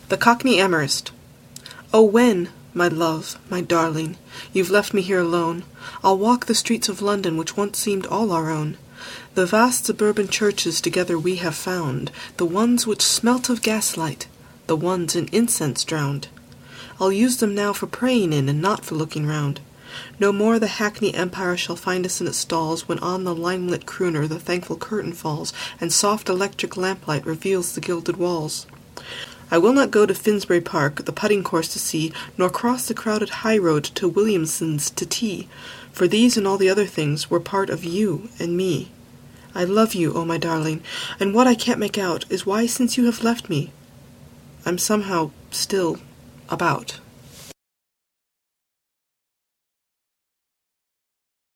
The Cockney Amorist. Oh, when, my love, my darling, you've left me here alone, I'll walk the streets of London which once seemed all our own. The vast suburban churches together we have found, the ones which smelt of gaslight, the ones in incense drowned. I'll use them now for praying in, and not for looking round. No more the hackney empire shall find us in its stalls, when on the line-lit crooner the thankful curtain falls, and soft electric lamplight reveals the gilded walls. I will not go to Finsbury Park, the putting course to see, nor cross the crowded high road to Williamson's to tea, for these and all the other things were part of you and me. I love you, oh my darling, and what I can't make out is why, since you have left me, I'm somehow still about.